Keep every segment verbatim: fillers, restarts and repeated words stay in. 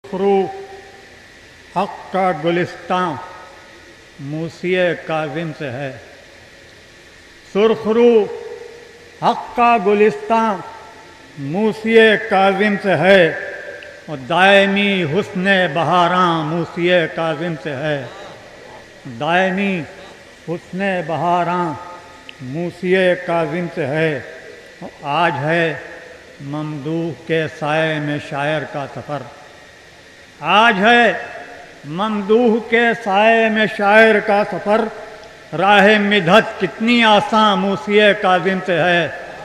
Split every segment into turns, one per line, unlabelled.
فرو حق کا گلستان موسی کاظم سے ہے، سرخرو حق کا گلستان موسی کاظم سے ہے، اور دائمی حسن بہاراں موسی کاظم سے ہے، دائمی حسن بہاراں موسی کاظم سے ہے۔ آج ہے ممدوح کے سائے میں شاعر کا سفر، آج ہے ممدوح کے سائے میں شاعر کا سفر، راہ مدحت کتنی آسان موسی کاظم سے ہے۔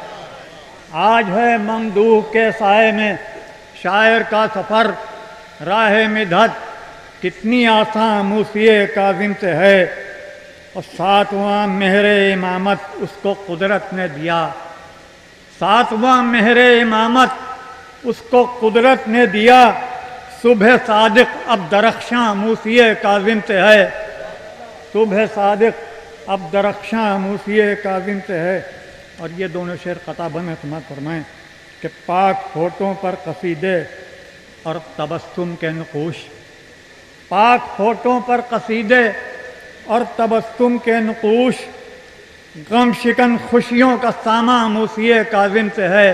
آج ہے ممدوح کے سائے میں شاعر کا سفر، راہ مدحت کتنی آسان موسی کاظم سے ہے، اور ساتواں مہر امامت اس کو قدرت نے دیا، ساتواں مہر امامت اس کو قدرت نے دیا، صبح صادق اب درخشاں موسی کاظم سے ہے، صبح صادق اب درخشاں موسی کاظم سے ہے۔ اور یہ دونوں شعر قطع میں سماعت فرمائیں کہ پاک ہوٹوں پر قصیدے اور تبسم کے نقوش، پاک ہوٹوں پر قصیدے اور تبسم کے نقوش، غم شکن خوشیوں کا سامان موسی کاظم سے ہے،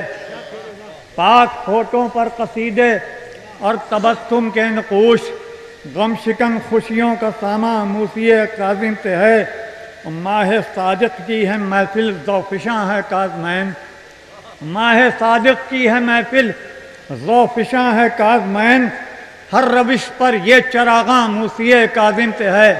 پاک ہوٹوں پر قصیدے اور تبسم کے نقوش، غم شکن خوشیوں کا سامان موسی کاظم سے ہے۔ ماہ صادق کی ہے محفل ذوفشاں ہے کاظمین، ماہ صادق کی ہے محفل ذوفشاں ہے کاظمین، ہر روش پر یہ چراغاں موسی کاظم سے ہے،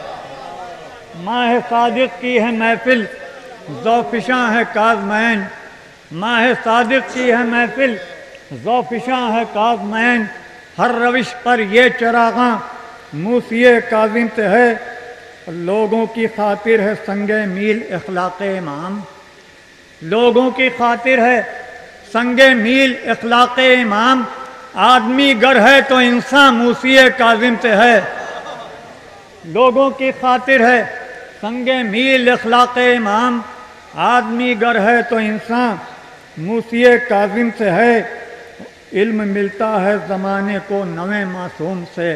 ماہ صادق کی ہے محفل ذوفشاں ہے کاظمین، ماہ صادق کی ہے محفل ذوفشاں ہے کاظمین، ہر روش پر یہ چراغاں موسی کاظم سے ہے۔ لوگوں کی خاطر ہے سنگ میل اخلاق امام، لوگوں کی خاطر ہے سنگ میل اخلاق امام، آدمی گر ہے تو انسان موسی کاظم سے ہے، لوگوں کی خاطر ہے سنگ میل اخلاق امام، آدمی گر ہے تو انسان موسی کاظم سے ہے۔ علم ملتا ہے زمانے کو نویں معصوم سے،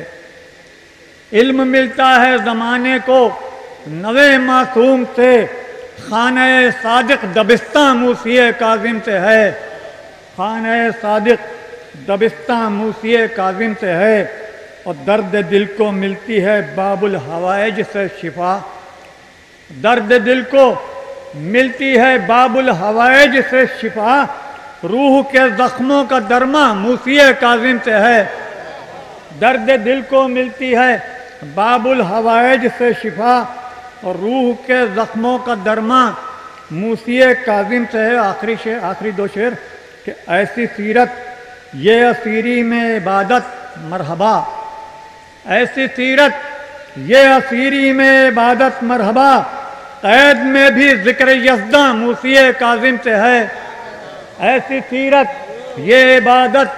علم ملتا ہے زمانے کو نویں معصوم سے، خانہ صادق دبستان موسی کاظم سے ہے، خانہ صادق دبستان موسی کاظم سے ہے، اور درد دل کو ملتی ہے باب الحوائج سے شفا، درد دل کو ملتی ہے باب الحوائج سے شفا، روح کے زخموں کا درما موسی کاظم سے ہے، درد دل کو ملتی ہے باب الحوائج سے شفا، اور روح کے زخموں کا درما موسی کاظم سے ہے۔ آخری شعر، آخری دو شعر کہ ایسی سیرت یہ اسیری میں عبادت مرحبا، ایسی سیرت یہ اسیری میں عبادت مرحبا، قید میں بھی ذکر یزداں موسی کاظم سے ہے، ایسی سیرت یہ عبادت،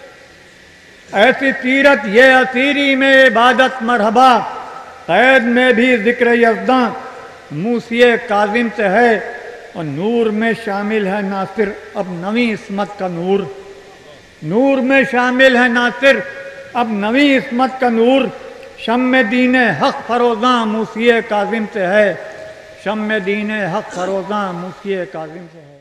ایسی سیرت یہ اسیری میں عبادت مرحبا، قید میں بھی ذکر یزداں موسی کاظم سے ہے، اور نور میں شامل ہے ناصر اب نویں عصمت کا نور، نور میں شامل ہے ناصر اب نویں عصمت کا نور، شمع دین حق فروزاں موسی کاظم سے ہے، شمع دین حق فروزاں موسی کاظم سے ہے۔